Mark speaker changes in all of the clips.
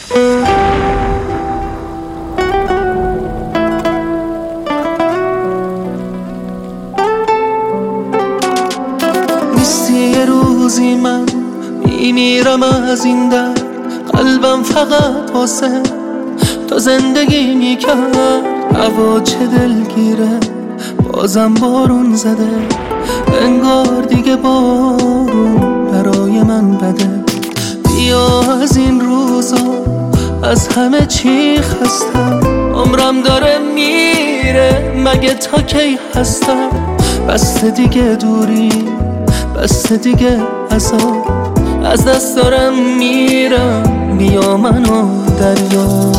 Speaker 1: نیستی یه روزی من میمیرم از این در، قلبم فقط واسه تو زندگی میکرد. هوا چه دلگیره بازم بارون زده، انگار دیگه بارون برای من بده. بیا از این روزا از همه چی خستم، عمرم داره میره مگه تا کی هستم. بسته دیگه دوری، بسته دیگه عذاب، از دست دارم میرم، بیا منو دریا.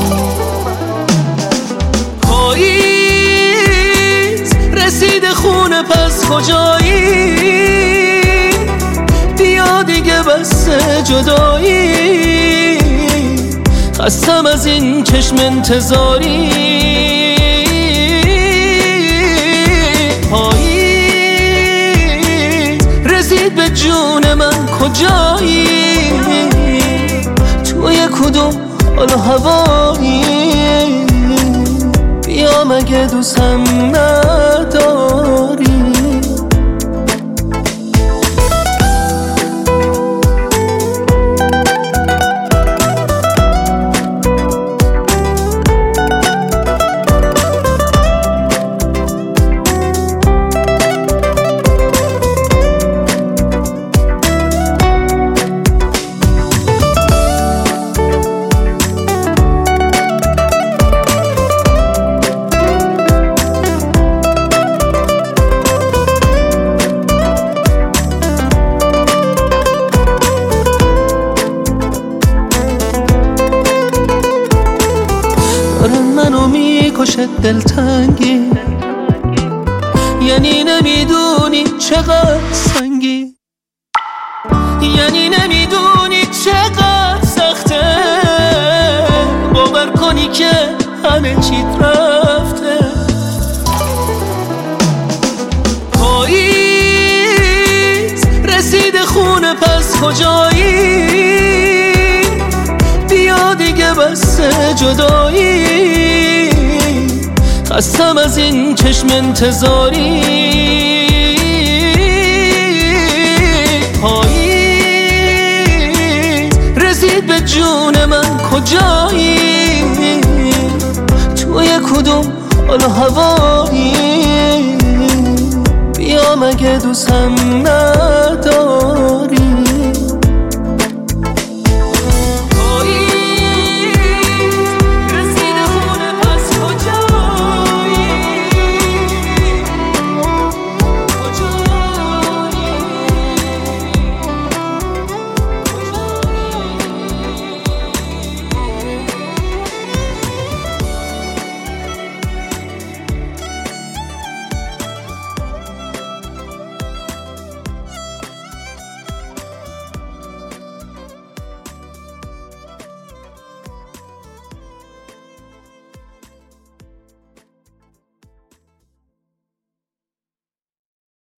Speaker 1: پاییز رسید خونه پس کجایی، بیا دیگه بس جدایی، خستم از این چشم انتظاری. پاییز رسید به جون من کجایی، توی کدوم حال و هوایی، بیا مگه دوستم نداری. منو میکشه دلتنگی، یعنی نمیدونی چقدر سنگی، یعنی نمیدونی چقدر سخته باور کنی که همه چیت رفته. پاییز رسید خونه پس کجایی، بیا دیگه بس جدایی، خستم از این چشم انتظاری. پاییز رسید به جون من کجایی، توی کدوم حال و هوایی، بیا مگه دوستم نداری.